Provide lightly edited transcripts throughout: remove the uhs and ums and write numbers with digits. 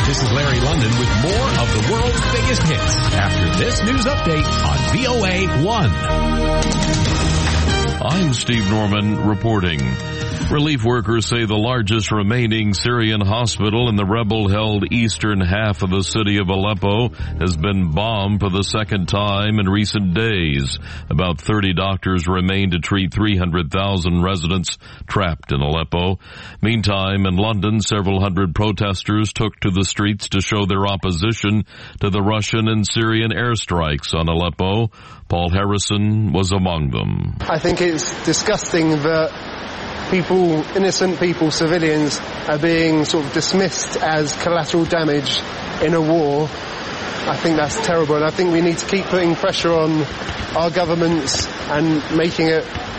This is Larry London with more of the world's biggest hits after this news update on VOA 1. I'm Steve Norman reporting. Relief workers say the largest remaining Syrian hospital in the rebel-held eastern half of the city of Aleppo has been bombed for the second time in recent days. About 30 doctors remain to treat 300,000 residents trapped in Aleppo. Meantime, in London, several hundred protesters took to the streets to show their opposition to the Russian and Syrian airstrikes on Aleppo. Paul Harrison was among them. I think it's disgusting that innocent people, civilians, are being sort of dismissed as collateral damage in a war. I think that's terrible, and I think we need to keep putting pressure on our governments and making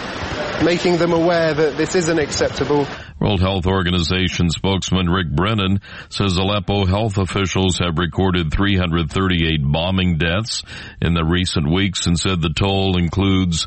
them aware that this isn't acceptable. World Health Organization spokesman Rick Brennan says Aleppo health officials have recorded 338 bombing deaths in the recent weeks and said the toll includes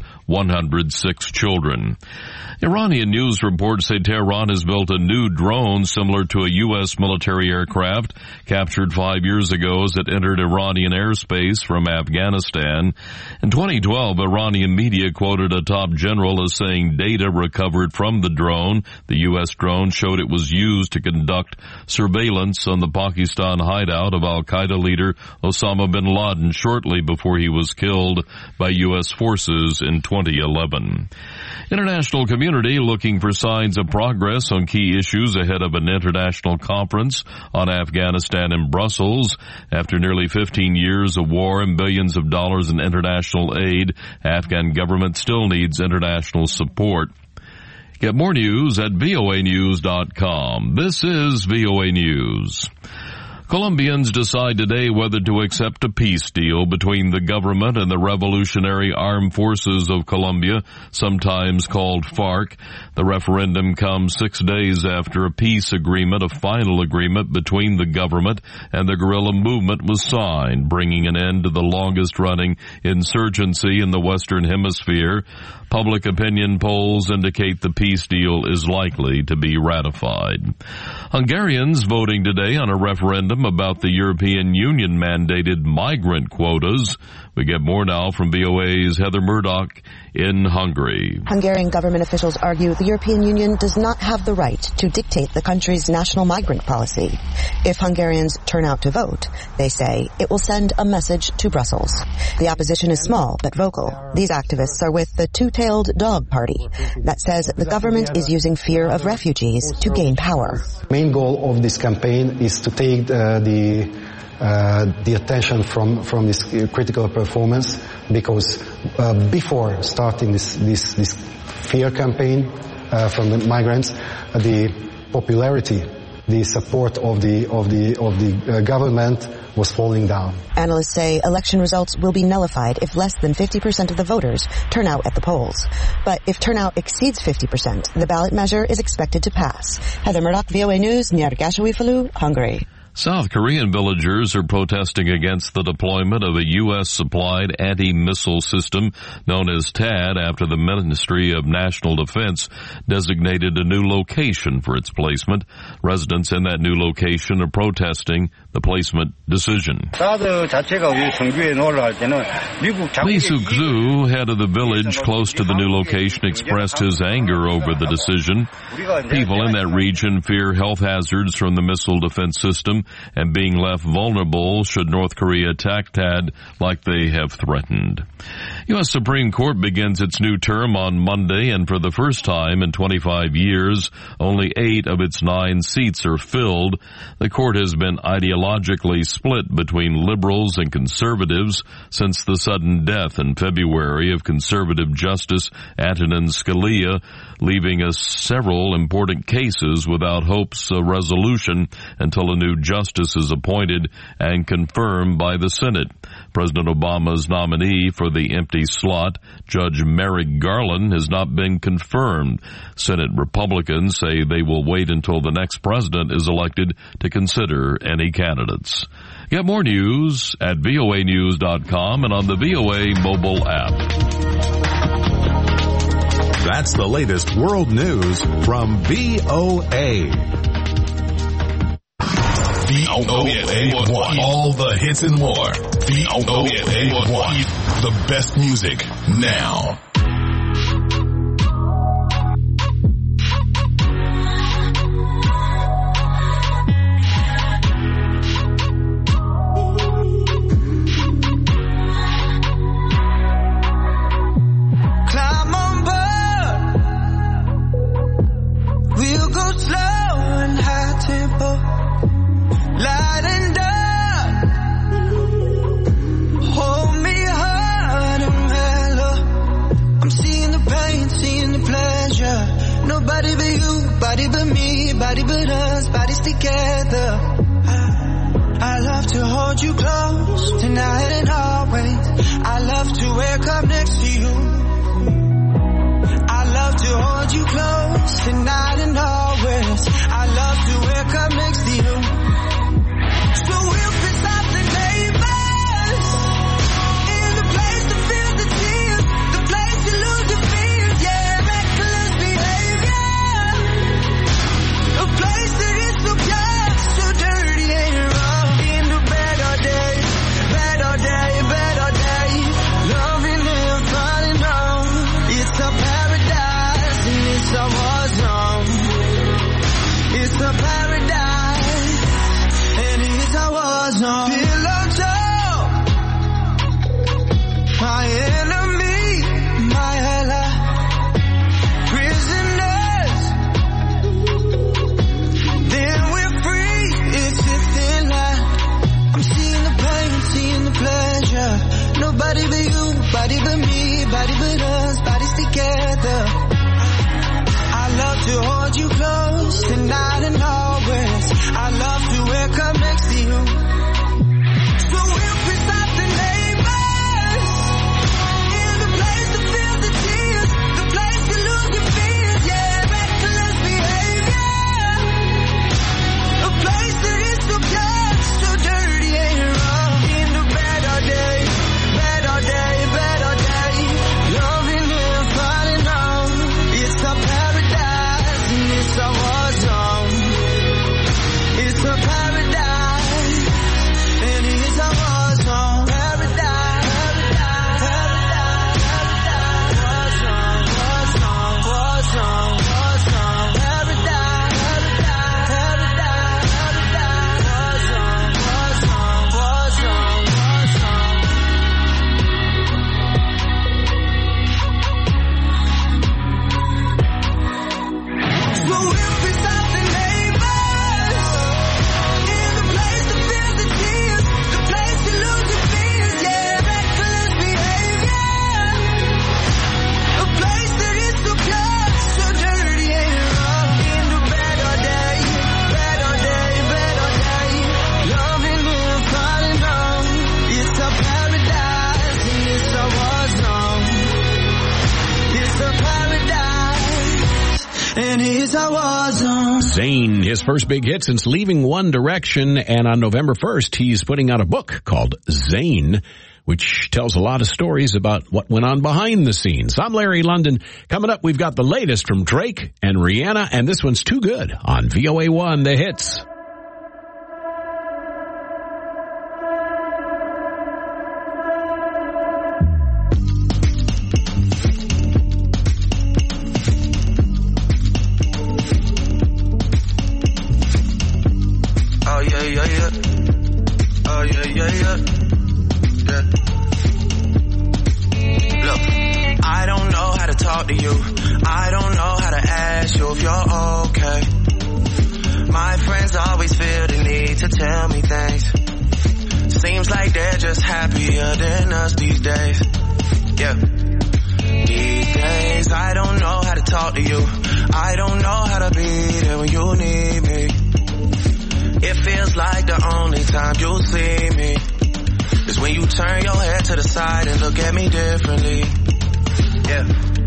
106 children. Iranian news reports say Tehran has built a new drone similar to a U.S. military aircraft captured 5 years ago as it entered Iranian airspace from Afghanistan. In 2012, Iranian media quoted a top general as saying data recovered from the drone, the U.S. drone, showed it was used to conduct surveillance on the Pakistan hideout of al-Qaeda leader Osama bin Laden shortly before he was killed by U.S. forces in 2011. International community looking for signs of progress on key issues ahead of an international conference on Afghanistan in Brussels. After nearly 15 years of war and billions of dollars in international aid, Afghan government still needs international support. Get more news at voanews.com. This is VOA News. Colombians decide today whether to accept a peace deal between the government and the Revolutionary Armed Forces of Colombia, sometimes called FARC. The referendum comes 6 days after a peace agreement, a final agreement between the government and the guerrilla movement was signed, bringing an end to the longest-running insurgency in the Western Hemisphere. Public opinion polls indicate the peace deal is likely to be ratified. Hungarians voting today on a referendum about the European Union mandated migrant quotas. We get more now from VOA's Heather Murdoch in Hungary. Hungarian government officials argue the European Union does not have the right to dictate the country's national migrant policy. If Hungarians turn out to vote, they say it will send a message to Brussels. The opposition is small but vocal. These activists are with the Two-Tailed Dog Party that says the government is using fear of refugees to gain power. The main goal of this campaign is to take the attention from this critical performance, because before starting this fear campaign from the migrants, the popularity, the support of the government was falling down. Analysts say election results will be nullified if less than 50% of the voters turn out at the polls. But if turnout exceeds 50%, the ballot measure is expected to pass. Heather Murdoch, VOA News, Nyíregyháza-Ujfalu, Hungary. South Korean villagers are protesting against the deployment of a U.S.-supplied anti-missile system known as THAAD after the Ministry of National Defense designated a new location for its placement. Residents in that new location are protesting the placement decision. Lee Suk-soo, head of the village close to the new location, expressed his anger over the decision. People in that region fear health hazards from the missile defense system and being left vulnerable should North Korea attack THAAD like they have threatened. U.S. Supreme Court begins its new term on Monday, and for the first time in 25 years, only 8 of its 9 seats are filled. The court has been ideologically split between liberals and conservatives since the sudden death in February of conservative Justice Antonin Scalia, leaving us several important cases without hopes of resolution until a new justice is appointed and confirmed by the Senate. President Obama's nominee for the empty slot, Judge Merrick Garland, has not been confirmed. Senate Republicans say they will wait until the next president is elected to consider any candidates. Get more news at voanews.com and on the VOA mobile app. That's the latest world news from VOA. VOA1. All the hits and more. VOA1. The best music now. Body but me, body but us, bodies together. I love to hold you close tonight and always. I love to wake up next to you. I love to hold you close tonight and always. I love to wake up next to you. So we'll piss off the neighbors in the place to feel the tears, the place you lose your fears, yeah, reckless behavior. A place that is so pure, so dirty and rough. In the bed all day, bed all day, bed all day. Loving and falling down. It's a paradise and it's a war zone. It's a paradise and it's a war zone. Pillow talk, my enemy, my ally. Prisoners, then we're free, it's a thin line. I'm seeing the pain, seeing the pleasure. Nobody but you, body but me, body but us, bodies together. I love to hold you close tonight and always. I love to wake up next to you. So we'll piss off the neighbors in the place to feel the tears, the place you lose your fears, yeah, reckless behavior. A place that is so pure, so dirty and rough. In the bed all day, bed all day, bed all day. Loving and falling on. It's a paradise and it's a war zone. It's a paradise and it's a war zone. Paradise, paradise, paradise, war zone, war zone, war zone, paradise, paradise, paradise, war zone, war zone, war zone. So we'll piss off the neighbors in the place to feel the tears, the place you lose your fears, yeah, reckless behavior. A place that is so pure, so dirty and rough. In the bed all day, bed all day, bed all day. Loving and falling on. It's a paradise and it's a war zone. It's a paradise and it's a war zone. Zayn, his first big hit since leaving One Direction, and on November 1st, he's putting out a book called Zayn, which tells a lot of stories about what went on behind the scenes. I'm Larry London. Coming up, we've got the latest from Drake and Rihanna, and this one's Too Good on VOA1, The Hits. Oh yeah, yeah, yeah. Oh yeah, yeah, yeah. Yeah. Look, I don't know how to talk to you. I don't know how to ask you if you're okay. My friends always feel the need to tell me things. Seems like they're just happier than us these days. Yeah. These days, I don't know how to talk to you. I don't know how to be there when you need me. It feels like the only time you'll see me is when you turn your head to the side and look at me differently. Yeah.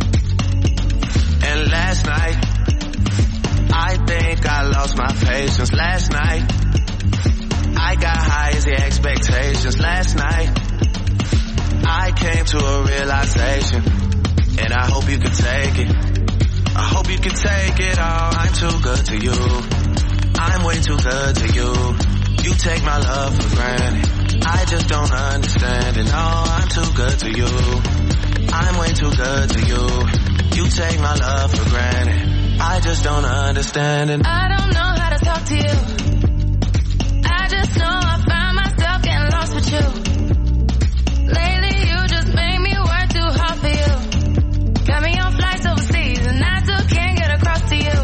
And last night, I think I lost my patience. Last night, I got high as the expectations. Last night, I came to a realization, and I hope you can take it. I hope you can take it all. I'm too good to you. I'm way too good to you. take my love for granted. I just don't understand it. No, I'm too good to you. I'm way too good to you. You take my love for granted. I just don't understand it. I don't know how to talk to you. I just know I find myself getting lost with you. Lately you just make me work too hard for you. Got me on flights overseas and I still can't get across to you.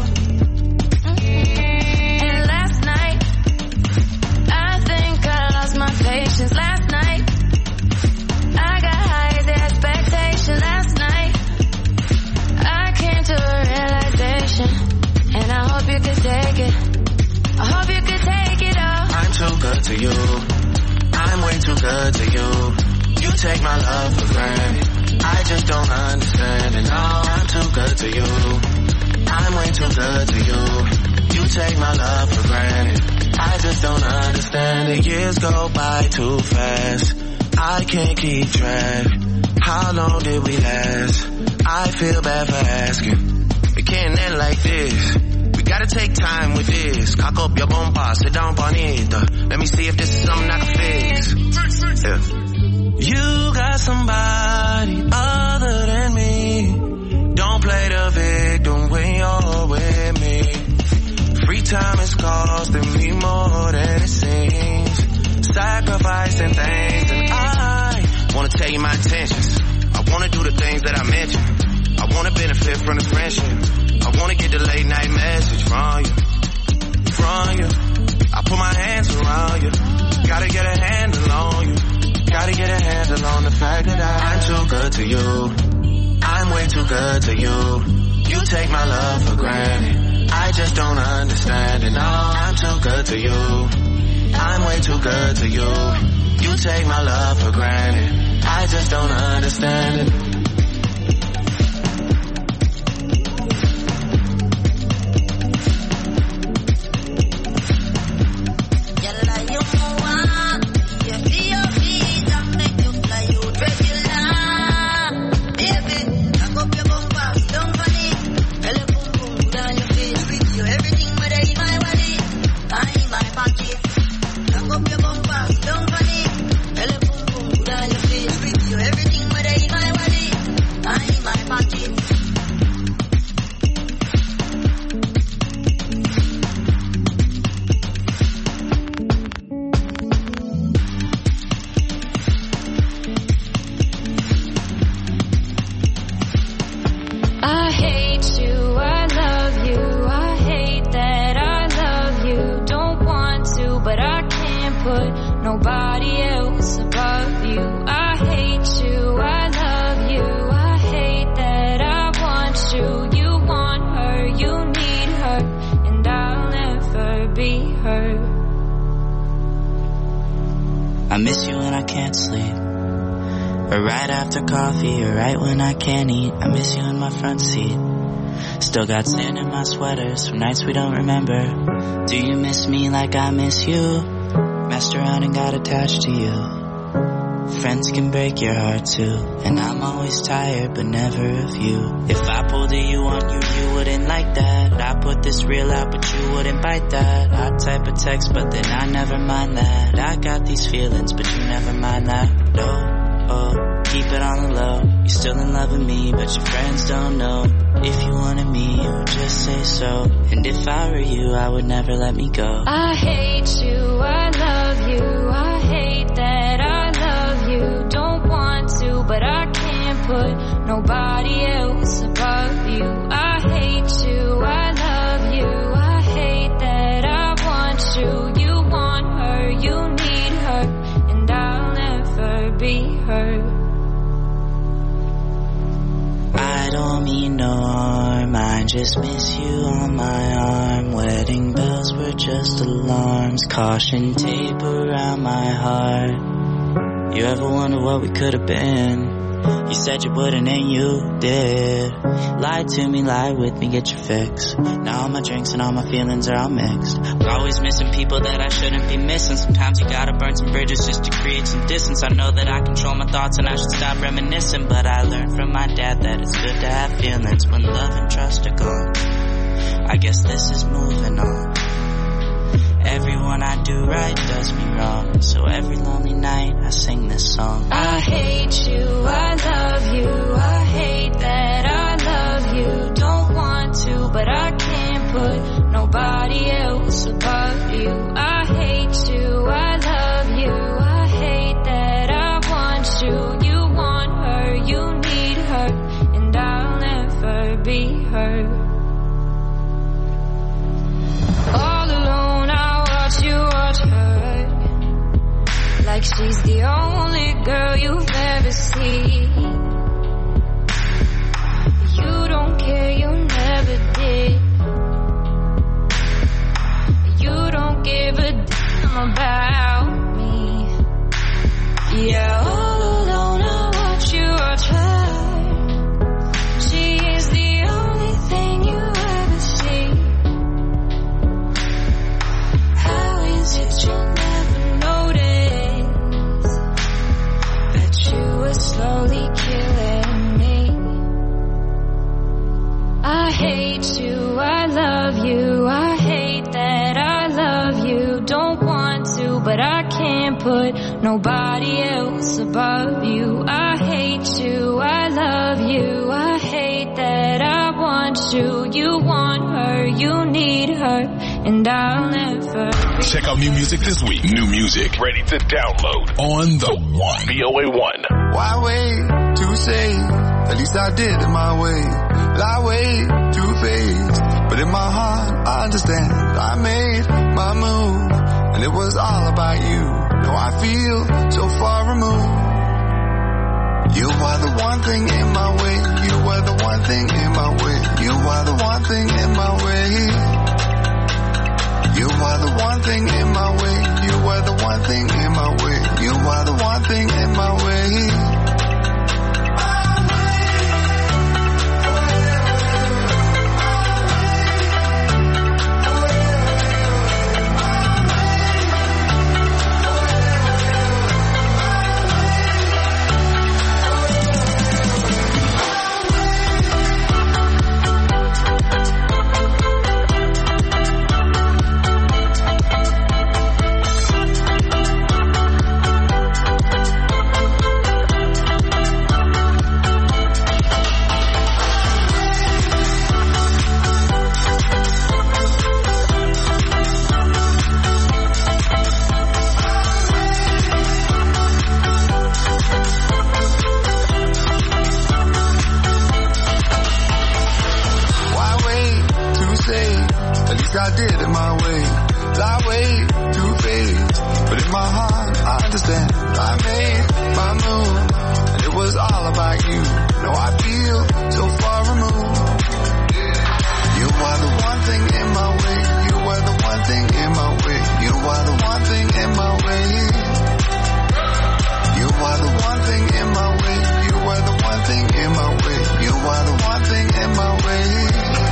And last night, I think I lost my patience. Last night, I got high as expectation. Last night, I came to a realization, and I hope you could take it. I hope you could take it all. I'm too good to you. I'm way too good to you. You take my love for granted. I just don't understand it. No, I'm too good to you. I'm way too good to you. You take my love for granted. I just don't understand it. Years go by too fast. I can't keep track. How long did we last? I feel bad for asking. It can't end like this. We gotta take time with this. Cock up your bumper, sit down on it. Let me see if this is something I can fix. Yeah. You got somebody other than me. Don't play the victim when you're with me. Free time is costing me more than it seems. Sacrificing things, and I wanna tell you my intentions. I wanna do the things that I mentioned. I wanna benefit from the friendship. I wanna get the late night message from you. I put my hands around you. Gotta get a handle on you. Gotta get a handle on the fact that I'm too good to you. I'm way too good to you. You take my love for granted. I just don't understand it. No, I'm too good to you. I'm way too good to you. You take my love for granted. I just don't understand it. I miss you when I can't sleep, or right after coffee, or right when I can't eat. I miss you in my front seat. Still got sand in my sweaters from nights we don't remember. Do you miss me like I miss you? Messed around and got attached to you. Friends can break your heart too, and I'm always tired but never of you. If I pulled a you on you, you wouldn't like that. I put this reel out but you wouldn't bite that. I type a text but then I never mind that. I got these feelings but you never mind that. No, oh, keep it on the low. You're still in love with me but your friends don't know. If you wanted me, you would just say so. And if I were you, I would never let me go. I hate you, I love you, I hate that I love you. Don't want to, but I can't put nobody else above you. I hate you, I love you, I hate that I want you. You want her, you need her, and I'll never be her. I don't mean no harm, I just miss you on my arm. Wedding bells were just alarms, caution tape around my heart. You ever wonder what we could have been? You said you wouldn't and you did. Lie to me, lie with me, get your fix. Now all my drinks and all my feelings are all mixed. We're always missing people that I shouldn't be missing. Sometimes you gotta burn some bridges just to create some distance. I know that I control my thoughts and I should stop reminiscing, but I learned from my dad that it's good to have feelings when love and trust are gone. I guess this is moving on. Everyone I do right does me So every lonely night I sing this song. I hate you, I love you, I hate that I love you. Don't want to, but I can't put nobody else above you. I hate you, I love you, I hate that I want you. You want her, you need her, and I'll never be her. All alone I watch you watch her, like she's the only girl you've ever seen. You don't care, you never did. You don't give a damn about me. Yeah, all alone I watch you watch her. She is the only thing you ever see. How is it you never notice that you were slowly killing me? I hate you, I love you, I hate that I love you. Don't want to, but I can't put nobody else above you. I hate you, I love you, I hate that I want you. You want her, you need her, and I'll never. Check out new music this week. New music ready to download on the One. VOA1. Why wait to say? At least I did it my way. Lie way too faced, but in my heart I understand. I made my move, and it was all about you. Now I feel so far removed. You are the one thing in my way. You are the one thing in my way. You are the one thing in my way. You are the one thing in my way. You are the one thing in my way. You are the one thing in my way. I did it my way. Lie way too faced, but in my heart I understand. I made my move, and it was all about you. Now I feel so far removed. You are the one thing in my way. You are the one thing in my way. You are the one thing in my way. You are the one thing in my way. You are the one thing in my way. You are the one thing in my way.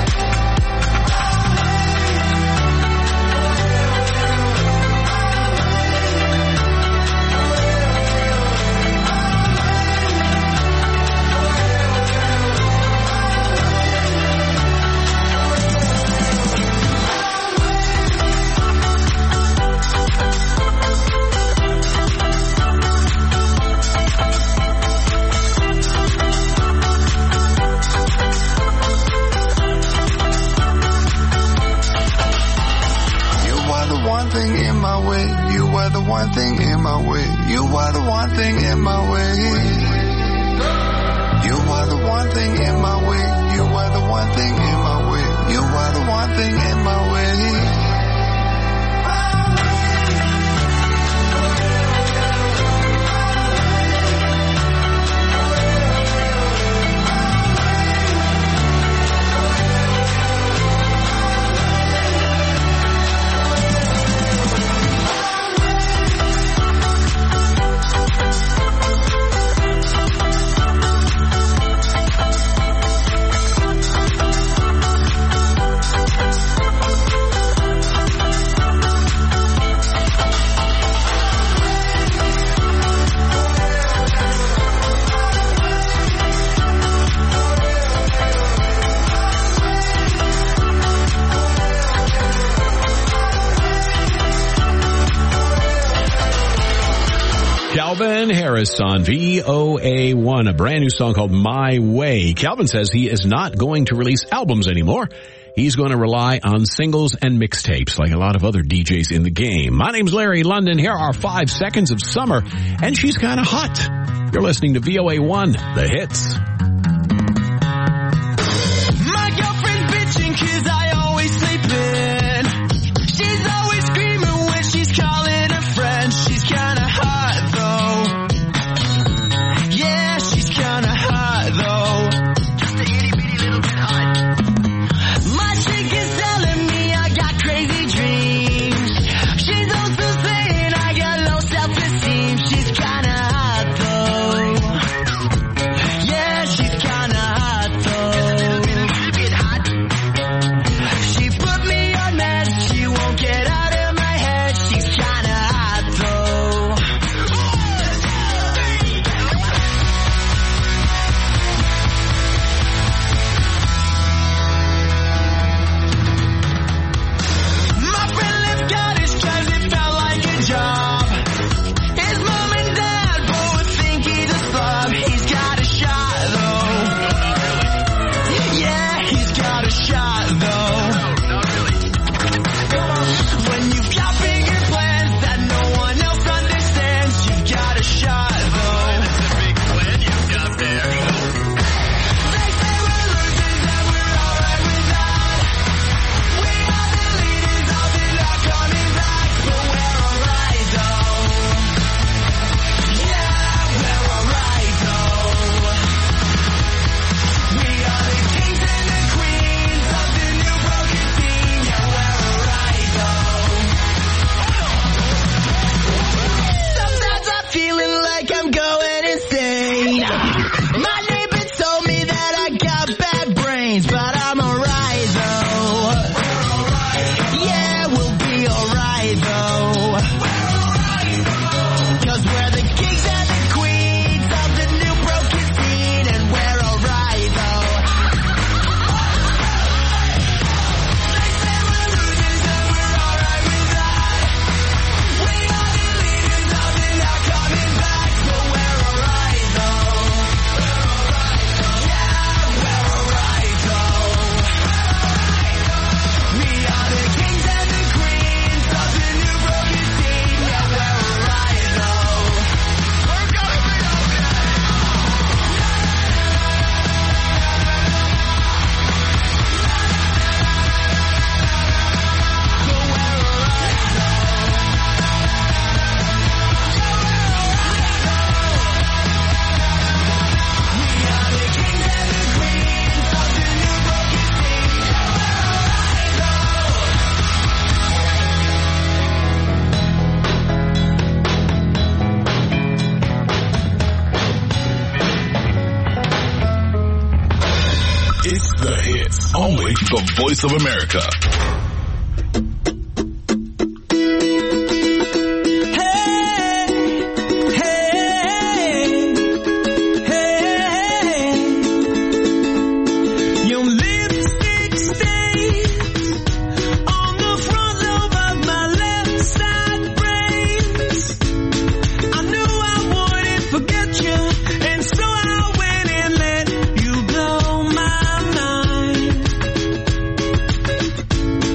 One thing in my way, you are the one thing in my way. You are the one thing in my way. You are the one thing in my way. You are the one thing in my way. You are the one thing in my way. Calvin Harris on VOA1, a brand new song called My Way. Calvin says he is not going to release albums anymore. He's going to rely on singles and mixtapes like a lot of other DJs in the game. My name's Larry London. Here are 5 seconds of summer, and she's kind of hot. You're listening to VOA1, the hits. My girlfriend's bitching 'cause I always sleep in. She's always screaming when she's calling a friend. She's kinda hot though. Yeah, she's kinda hot though. Just a itty bitty little bit hot. My chick is telling me I got crazy dreams. She's also saying I got low self-esteem. She's kinda hot though. Yeah, she's kinda hot though. Just a little bit hot. She put me on meds. She won't get out of my head. She's kinda hot though. My friend left college 'cause it felt like a job. His mom and dad both think he's a slob. He's got a shot though. Yeah, he's got a shot though. When you've got bigger plans that no one else understands, you've got a shot though. They say we're losers and we're alright with that. We are the leaders of the not coming back, but we're alright though. Yeah, we're alright though. We are the kings and the queens of the new broken scene. Yeah, we're alright though. Sometimes I'm feeling like I'm going insane. My neighbor told me that I got bad brains, but I'm alright though. Yeah, we'll be alright though. 'Cause we're the kings and the queens of the new broken scene, and we're alright though. They say we're losers and we're alright with that. We are the leaders of the not coming back, but we're alright though. Yeah, we're alright though. We are the kings and the queens of the new broken scene. Yeah, we're alright though. We're gonna be okay. But we're alright though. We are the kings and the queens of the new broken scene. Yeah, we're alright It's the hits. Only the Voice of America. Your lipstick stains on the front lobe of my left side brains. I knew I wouldn't forget you, and so I went and let you blow my mind.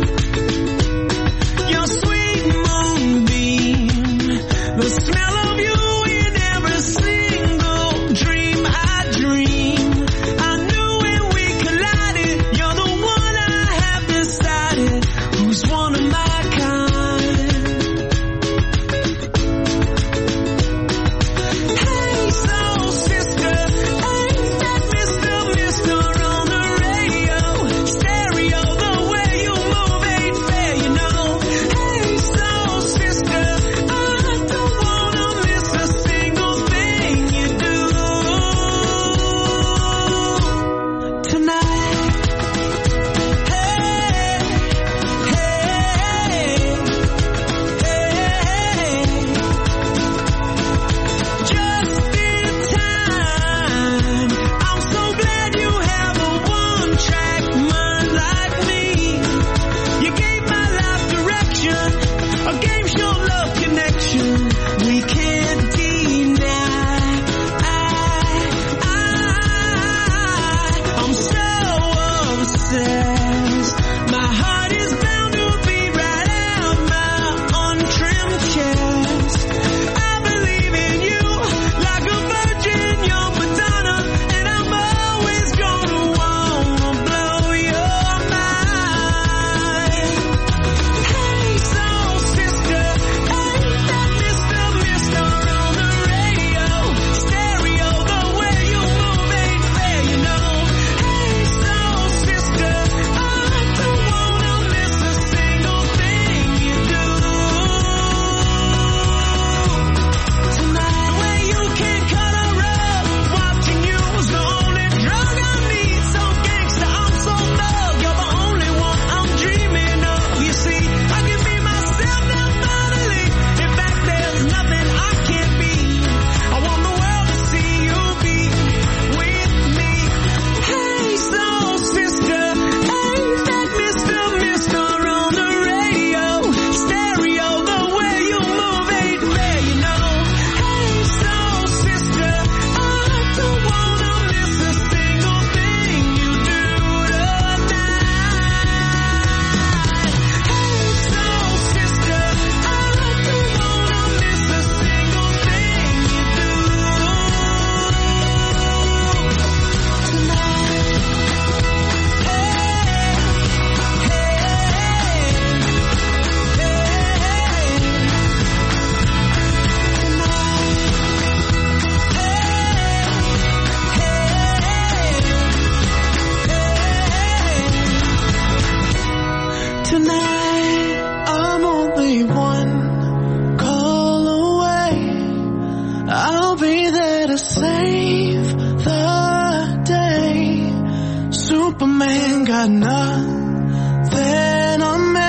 to save the day. Superman got nothing on me.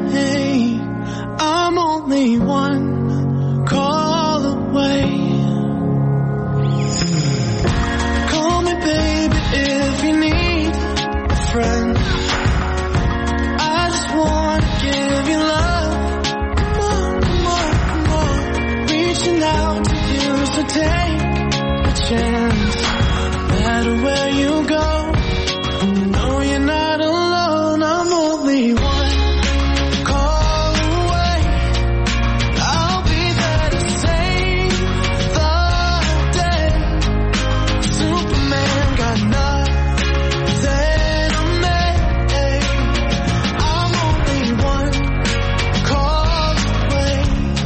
I'm only one call away. Call me baby if you need a friend. I just wanna give you love. Come on, come on, come on. Reaching out to you, so take a chance. No matter where you go, you know you're not alone. I'm only one call away. I'll be there to save the day. Superman got nothing on me. I'm only one call away.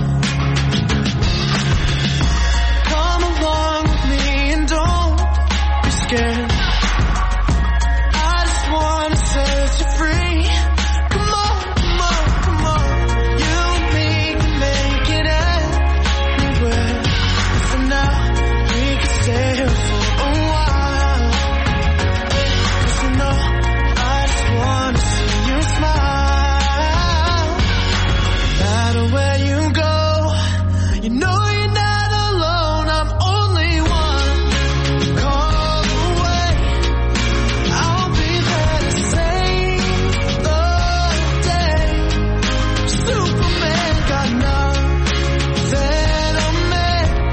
Come along with me and don't be scared. I just wanna set you free. Come on, come on, come on. You and me can make it anywhere. For now, we can stay here for a while. 'Cause you know, I just wanna see you smile. No matter where you go, you know you're not alone. I'm only one call away. I'll be there to save the day. Superman got nothing on me.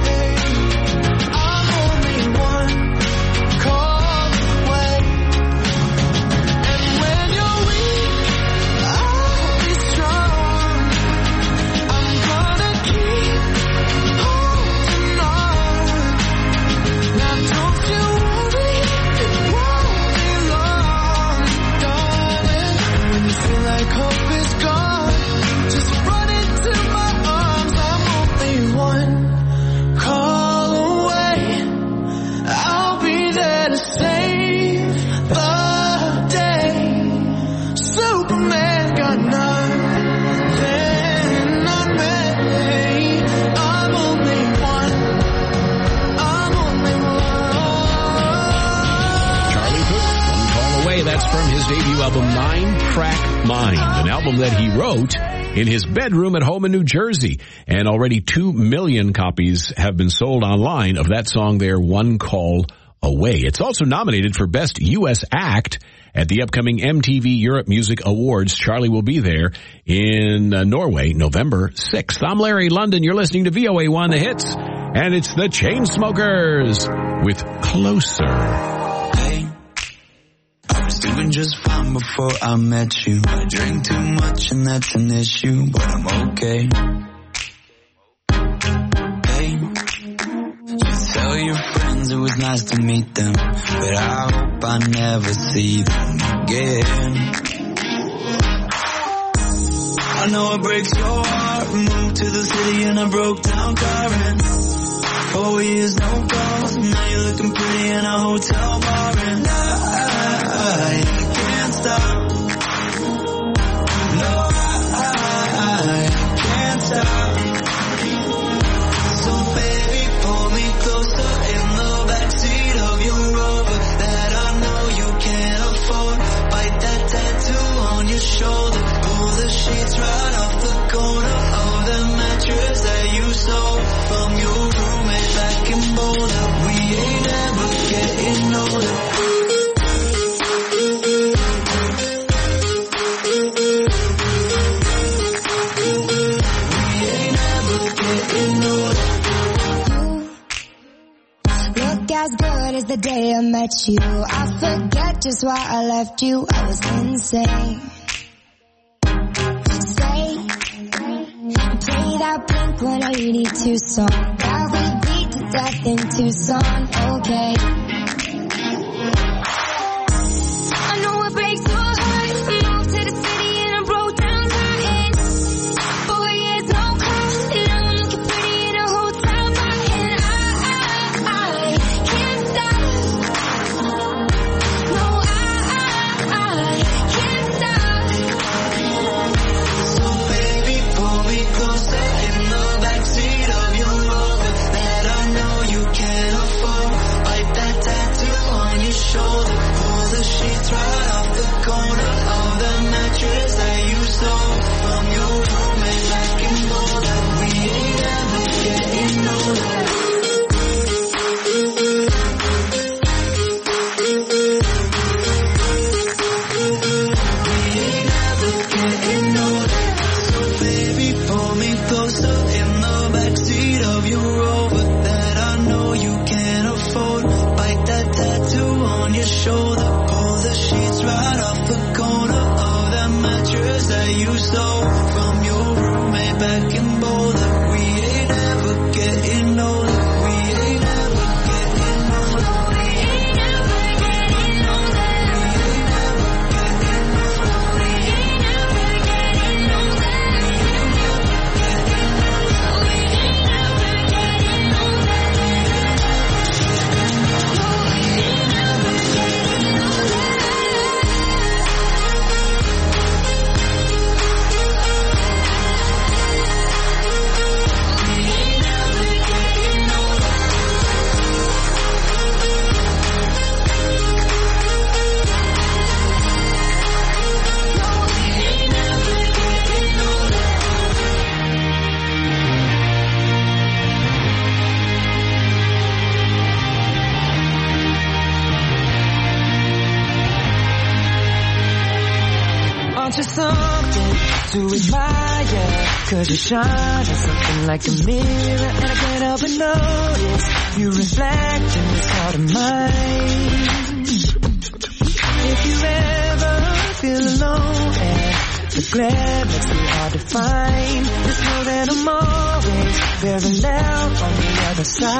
I'm only one call away. And when you're weak, I'll be strong. I'm gonna keep holding on. Now don't you worry, it won't be long, darling. When you feel like hope is gone, just run into my arms. I'm only one call away. I'll be there to save the day. Superman got nothing on me. I'm only one. I'm only one. Charlie Puth, One Call Away. That's from his debut album, Nine Track Mind, an album that he wrote in his bedroom at home in New Jersey. And already 2 million copies have been sold online of that song there, One Call Away. It's also nominated for Best U.S. Act at the upcoming MTV Europe Music Awards. Charlie will be there in Norway, November 6th. I'm Larry London. You're listening to VOA1 The Hits, and it's the Chainsmokers with Closer. Hey, I was doing just fine before I met you. I drink too much and that's an issue, but I'm okay. Hey, just tell your friends it was nice to meet them, but I hope I never see them again. I know it breaks your heart. Moved to the city in a broke down car and 4 years no calls. Now you're looking pretty in a hotel bar and I can't stop. No, I can't stop. So baby, pull me closer in the backseat of your Rover that I know you can't afford. Bite that tattoo on your shoulder. Pull the sheets right off the corner of the mattress that you stole from your roommate back in Boulder. We ain't ever getting older. As good as the day I met you, I forget just why I left you. I was insane. Stay, play that Blink-182 song that we beat to death in Tucson. Okay. I know it breaks your heart. Moved to the city in a broke down car and 4 years no call. And I'm looking pretty in a hotel bar and I can't stop. No, I can't stop. So baby, pull me closer in the backseat of your Rover that I know you can't afford. shoulder, pull the sheets right off the corner of that mattress that you stole from your roommate back in Boulder. We ain't ever getting older. We ain't ever getting older. We ain't ever getting older. We ain't ever getting older. We ain't ever getting older. We ain't ever getting older. Aren't you something to admire? Cause you shine something like a mirror, and I can't help but notice you reflect in this heart of mine. If you ever feel alone and the glare makes it hard to find, just know that I'm always very loud on the other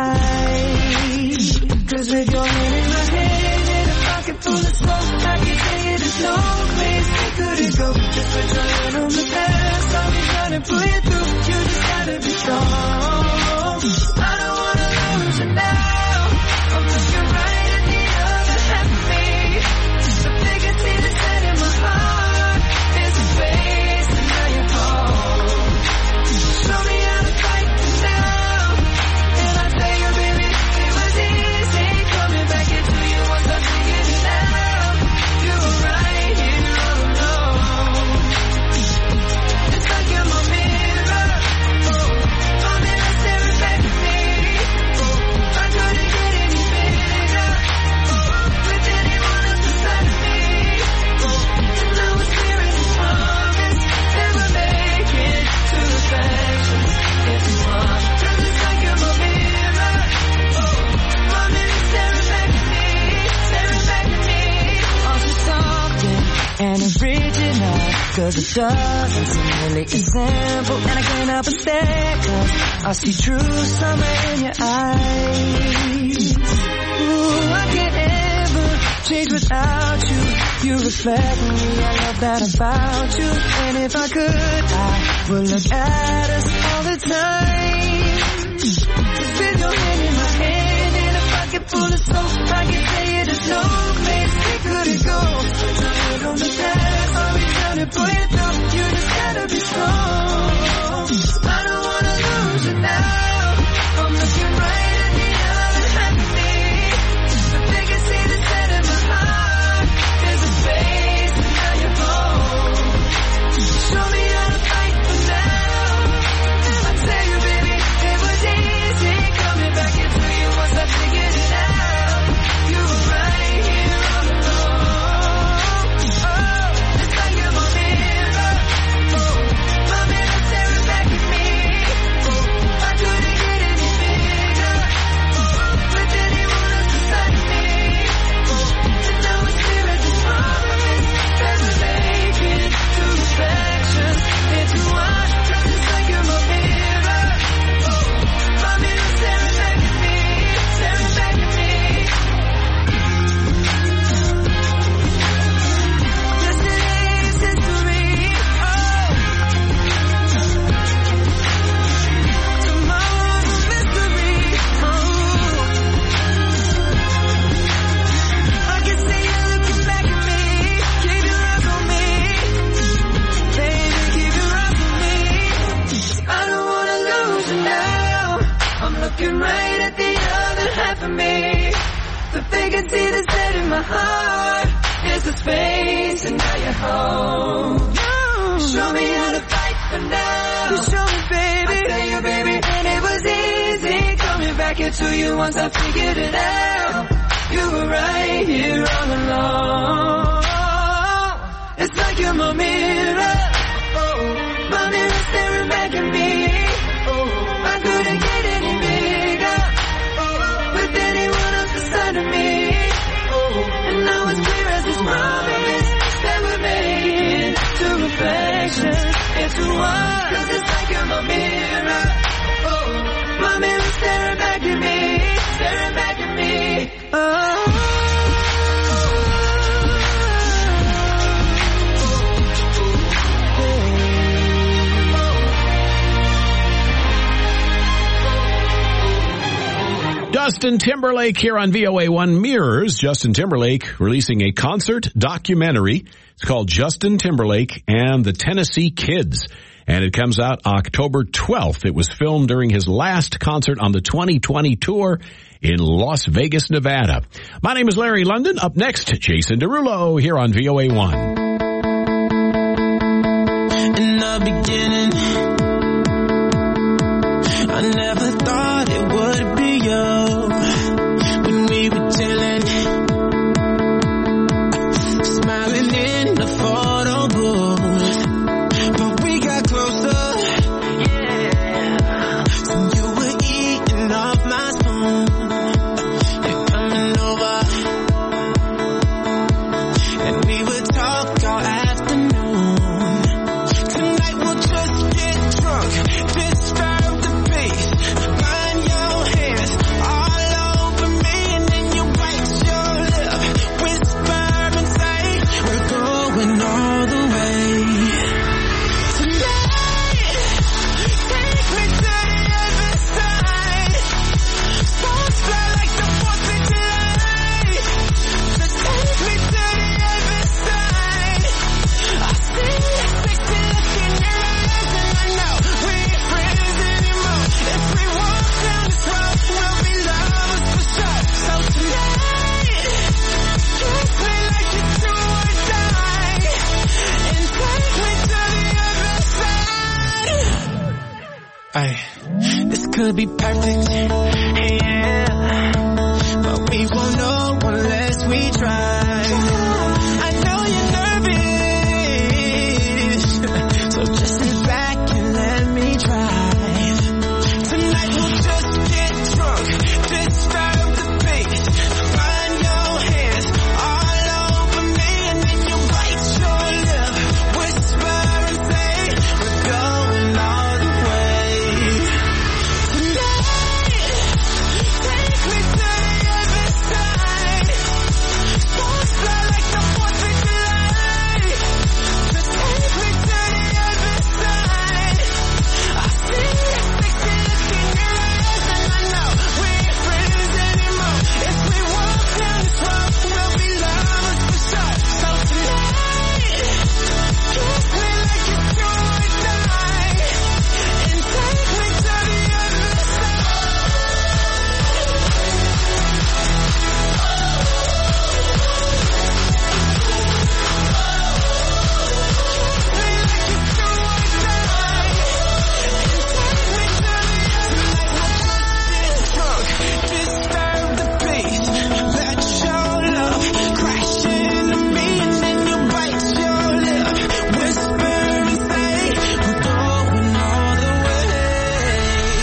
side. Cause with your hand in my hand and a pocket full of smoke, I can say it is no place we couldn't go. Just put your hand on the past, I'll be trying to pull you through. You just gotta be strong. I don't wanna lose you now. I'm looking right at the other half of me. The biggest thing that's set in my heart is the face and now you're home. Show me how to fight this now. And I tell you, baby, it was easy coming back into you once I figured it out. You were right here all alone. It's like you're my mirror. My mirror staring back at me. I couldn't get any bigger with anyone else beside me. And now it's clear as a promise that we're making to reflections if you want. 'Cause it's like you're my mirror. My mirror staring back at me, staring back at me. Aren't you something and original? 'Cause it doesn't seem really simple, and I can't help but stare 'cause I see true summer in your eyes. Ooh, I can't ever change without you. You reflect me, I love that about you. And if I could, I would look at us all the time. Just with your hand in my hand and a pocket full of soap, I can tell you there's no place we couldn't go. Put your head on the past, I'll be trying to pull you through. You just gotta be strong. I don't wanna lose you now. I'm looking right at the other half of me. The biggest thing that's set in my heart is a face and now you're home. Show me how to fight for now. I tell you, baby, it was easy coming back into you once I figured it out. You were right here all alone. Oh, it's like you're my mirror. My mirror staring back at me. I couldn't get any bigger with anyone else beside me. And now it's clear as a promise that we're making two reflections into one. 'Cause it's like you're my mirror. My mirror staring back at me, staring back at me. Yesterday's history. Tomorrow's a mystery. I can see you looking back at me. Keep your eyes on me. Baby, keep your eyes on me. I don't wanna lose you now. I'm looking right at the other half of me. The vacancy that's set in my heart is the space, and now you're home. Show me how to fight for now. You show me, baby. I tell you, baby, and it was easy coming back into you once I figured it out. You were right here all along. It's like you're my mirror. My mirror staring back at me. I couldn't get any bigger with anyone else beside of me. And get to one. 'Cause it's like I'm a mirror. Oh, my mirror staring back at me, staring back at me. Oh. Justin Timberlake here on VOA1 Mirrors. Justin Timberlake releasing a concert documentary. It's called Justin Timberlake and the Tennessee Kids. And it comes out October 12th. It was filmed during his last concert on the 2020 tour in Las Vegas, Nevada. My name is Larry London. Up next, Jason Derulo here on VOA1. In the beginning, I never thought it would be you. When we were chilling, smiling in the photo booth, but we got closer. Yeah, so you were eating off my spoon. You're coming over, and we would talk all afternoon. Tonight we'll just get drunk, disturb the peace. Find your hands all over me, and then you bite your lip, whisper and say, we're going all the way. Tonight, take me to the other side. Stars fly like the 4th of July. Just take me to the other side. I see a sexy look in your eyes, and I know we ain't friends anymore. If we walk down this road, we'll be lovers for sure. So tonight, kiss me like you do or die, and take me to the other side. Ay, this could be perfect, yeah, but we won't know unless we try. I know you're nervous, so just sit back and let me drive. Tonight we'll just get drunk, disturb the peace. Find your hands all over me, and then you bite your lip, whisper and say, we're going all the way. Tonight, take me to the other side. Stars fly like the 4th of July. Just take me to the other side. I see a sexy look in your eyes, and I know we ain't friends anymore. If we walk down this road, we'll be lovers for sure. So tonight, kiss me like you do or die, and take me to the other side. Disturb the peace. Let your love crash into me, and then you bite your lip, whisper and say, we're going all the way.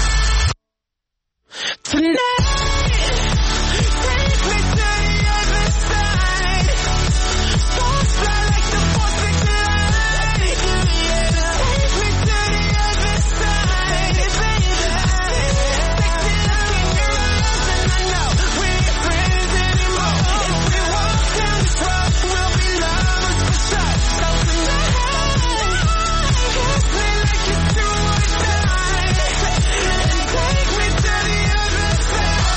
Tonight, take me to the other side. Stars fly like the 4th of July. Take me to the other side, baby. Sexy look in your eyes, and I know we ain't friends anymore. If we walk down this road, we'll be lovers for sure. So tonight, kiss me like you do or die, and take me to the other side.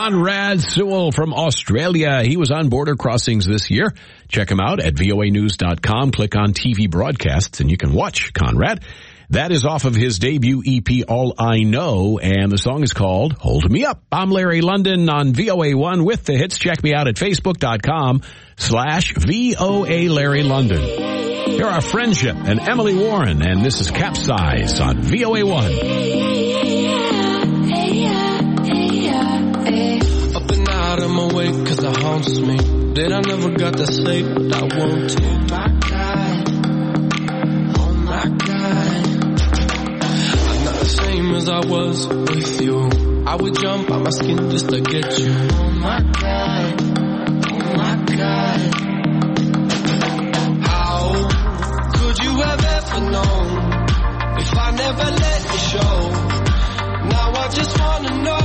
Conrad Sewell from Australia. He was on Border Crossings this year. Check him out at voanews.com. Click on TV broadcasts and you can watch Conrad. That is off of his debut EP, All I Know, and the song is called Hold Me Up. I'm Larry London on VOA1 with the hits. Check me out at facebook.com/VOA Larry London. Here are Friendship and Emily Warren, and this is Capsize on VOA1. Up and out, I'm awake 'cause it haunts me. That I never got the sleep that I want to. Oh my God. I'm not the same as I was with you. I would jump out my skin just to get you. Oh my God. Oh my God. How could you have ever known if I never let you show? Now I just wanna know.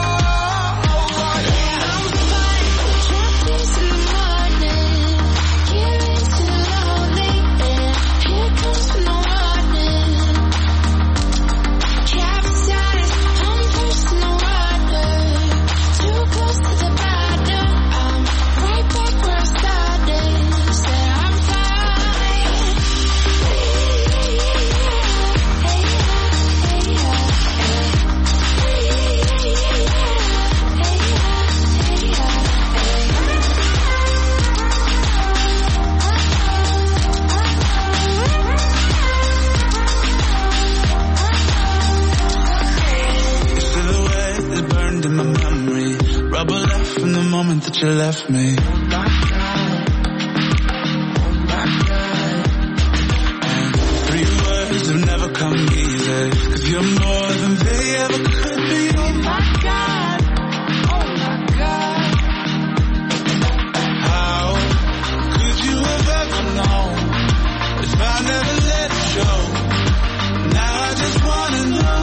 That you left me. Oh my God. Oh my God. And 3 words have never come easy, 'cause you're more than they ever could be. Oh my God. Oh my God. How could you have ever known if I never let it show? Now I just wanna know.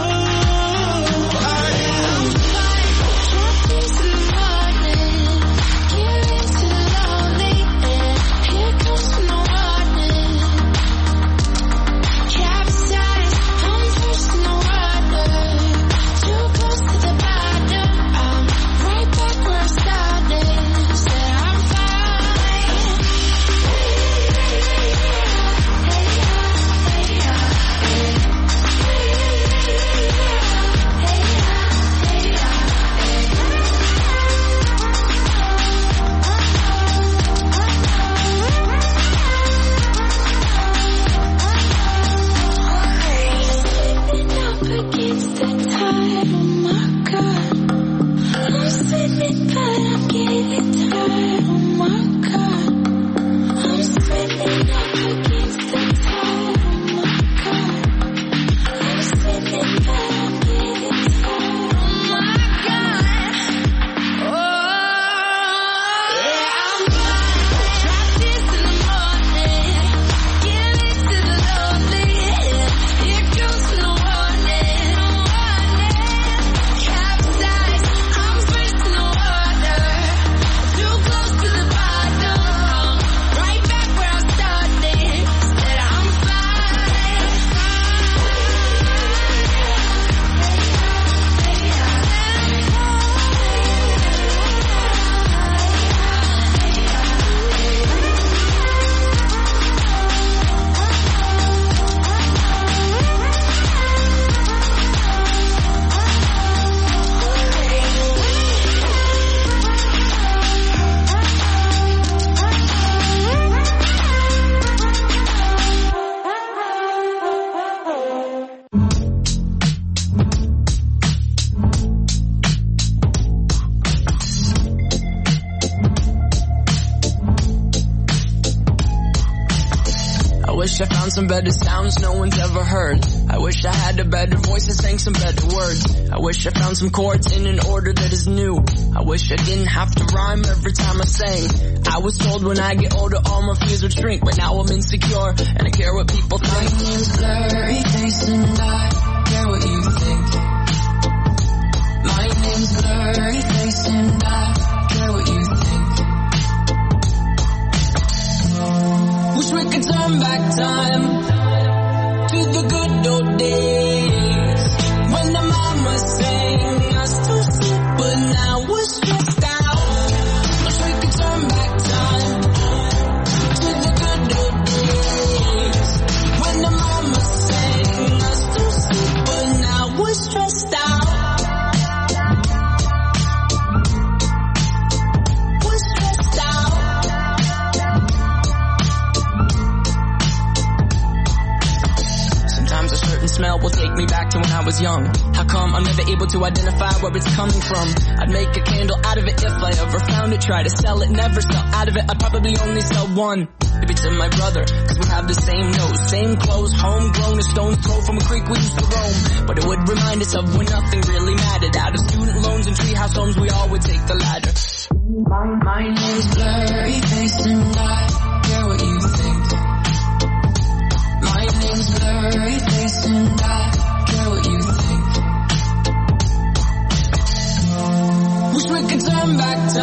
I found some better sounds no one's ever heard. I wish I had a better voice that sang some better words. I wish I found some chords in an order that is new. I wish I didn't have to rhyme every time I sang. I was told when I get older all my fears would shrink, but now I'm insecure and I care what people think. My name's Blurry Face and I care what you think. My name's Blurry Face and I care what you think. Wish we could turn back time to the good old days when the mama sang us to sleep, but now we're straight. young. How come I'm never able to identify where it's coming from? I'd make a candle out of it if I ever found it. Try to sell it, never sell out of it. I'd probably only sell one. Maybe to my brother, cause we have the same nose, same clothes, homegrown, a stone's throw from a creek we used to roam. But it would remind us of when nothing really mattered. Out of student loans and treehouse homes, we all would take the ladder. My name's Blurry Face and I care what you think. My name's Blurry Face and I care what you think. Wish we could turn back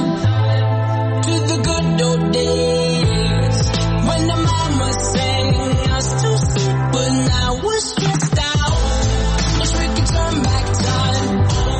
time to the good old days when the mama sang us to sleep, but now we're stressed out. Wish we could turn back time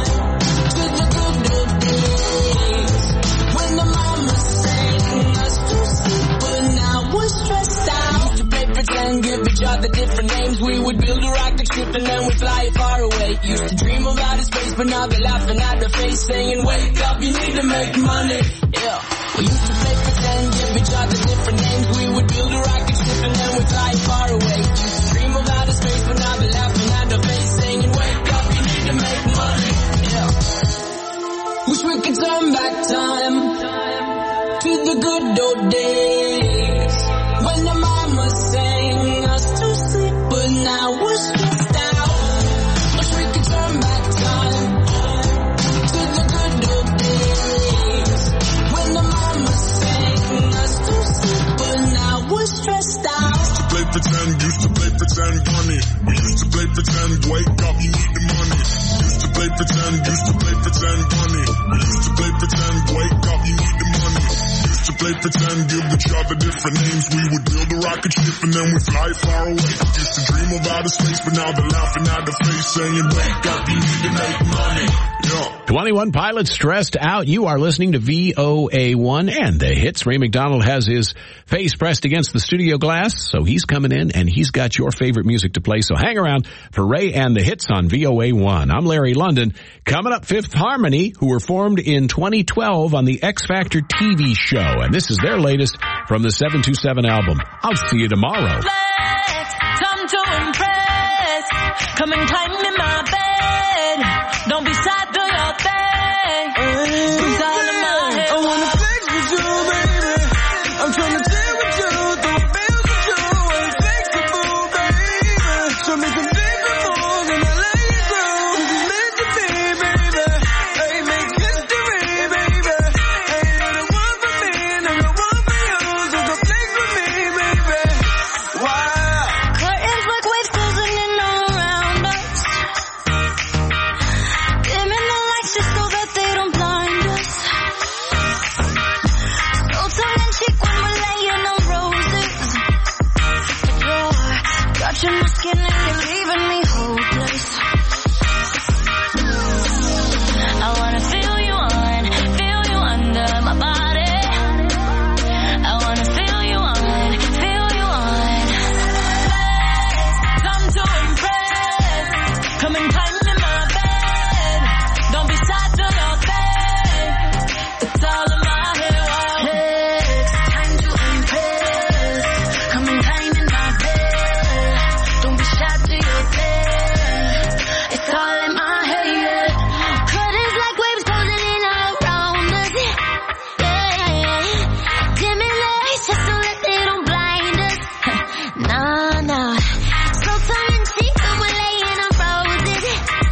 to the good old days when the mama sang us to sleep, but now we're stressed out. Used to play pretend, give each other different names. We would build a rocket ship and then we'd fly it far away. Used to dream of outer space, but now they're laughing at the face, saying, wake up, you need to make money. Yeah. We used to play pretend, give each other different names. We would build a rocket ship and then we'd fly far away. Used to dream of outer space, but now they're laughing at the face, saying, wake up, you need to make money. Yeah. Wish we could turn back time to the good old days when the mama sang us to sleep, but now we're stressed out. Wish we could turn back time to the good old days when the mama sang us to sleep, but now we're stressed out. Used to play pretend, bunny. We used to play pretend, wake up, you need the money. Used to play pretend, bunny. We used to play pretend, wake up, you need the money. Used to play pretend, give each other different names. We would build a rocket ship and then we fly far away. Used to dream of outer space, but now they're laughing at the face, saying, wake up, you need to make money. Yeah. 21 Pilots, Stressed Out. You are listening to VOA1 and the hits. Ray McDonald has his face pressed against the studio glass, so he's coming in and he's got your favorite music to play. So hang around for Ray and the hits on VOA1. I'm Larry London. Coming up, Fifth Harmony, who were formed in 2012 on the X Factor TV show. And this is their latest from the 727 album. I'll see you tomorrow. Flex, time to impress. Come and climb in my bed. Don't be sad, do your thing. It's all in my head. I wanna flex with you, baby. I'm trying to stay with you, through bills with you. I'm flexible, baby. Show me some different moves and I let you through. This is meant to be, baby. Hey, make history, baby. Hey, you're the one for me and I'm the one for you. So come flex with me, baby. Wow. Curtains like waves closing in all around us. Dimming the lights just so that they don't blind us. So tongue in cheek when we're laying on roses. You're touching my skin and you're leaving me hopeless. I wanna feel you under my body. I wanna feel you on. Time to impress. Come and climb in my bed. Don't be sad, do your thing. It's all in my head. Time to impress. Come and climb in my bed. Don't be shy, do your thing. It's all in my head. Curtains like waves closing in all around us. Yeah. Dimming the lights just so that they don't blind us. Nah. So tongue in cheek when we're laying on roses.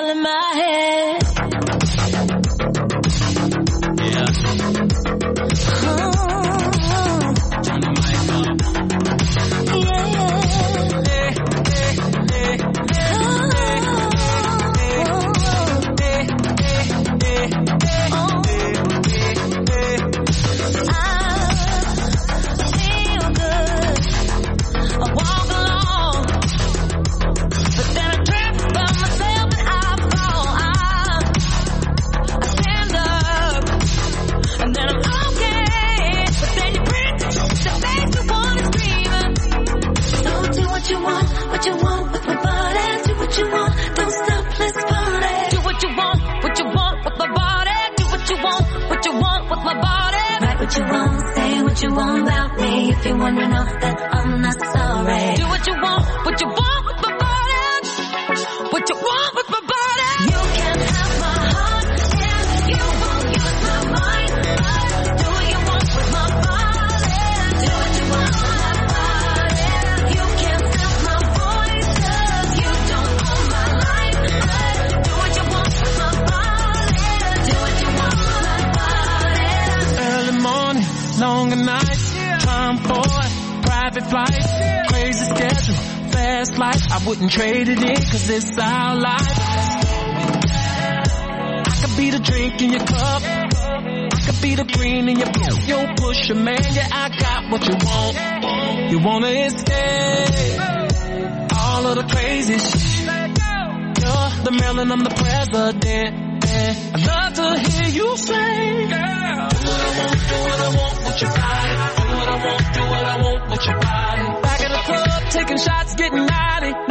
all in my head. Turn the mic up. What you want with my body? Do what you want, don't stop, let's party. Do what you want with my body. Do what you want with my body. Write what you want, say what you want about me. If you're wondering off that, I'm not sorry. Do what you want with my body. What you want with my body. You can have my heart and you won't use my mind. Do what you want with my body. Do what you want with my body. You can't stop my voice 'cause you don't own my life. Do what you want with my body. Do what you want with my body. Early morning, longer nights, time for it, private flights, crazy schedule, fast life. I wouldn't trade it in 'cause it's our life. I could be the drink in your cup, I could be the green in your boot. Yo, push man, yeah, I got what you want. You wanna escape all of the crazy shit. You're the Maryland, I'm the president. I'd love to hear you say, girl, do what I want with your body. Do what I want with your body. Back in the club, taking shots, getting naughty.